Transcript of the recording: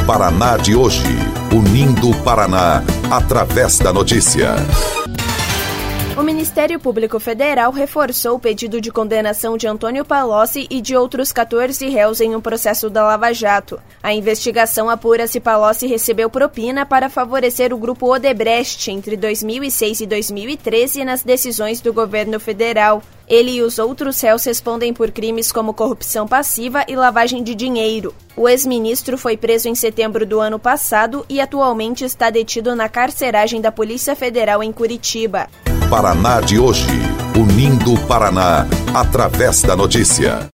Paraná de hoje, unindo o Paraná através da notícia. O Ministério Público Federal reforçou o pedido de condenação de Antônio Palocci e de outros 14 réus em um processo da Lava Jato. A investigação apura se Palocci recebeu propina para favorecer o grupo Odebrecht entre 2006 e 2013 nas decisões do governo federal. Ele e os outros réus respondem por crimes como corrupção passiva e lavagem de dinheiro. O ex-ministro foi preso em setembro do ano passado e atualmente está detido na carceragem da Polícia Federal em Curitiba. Paraná de hoje, unindo o Paraná através da notícia.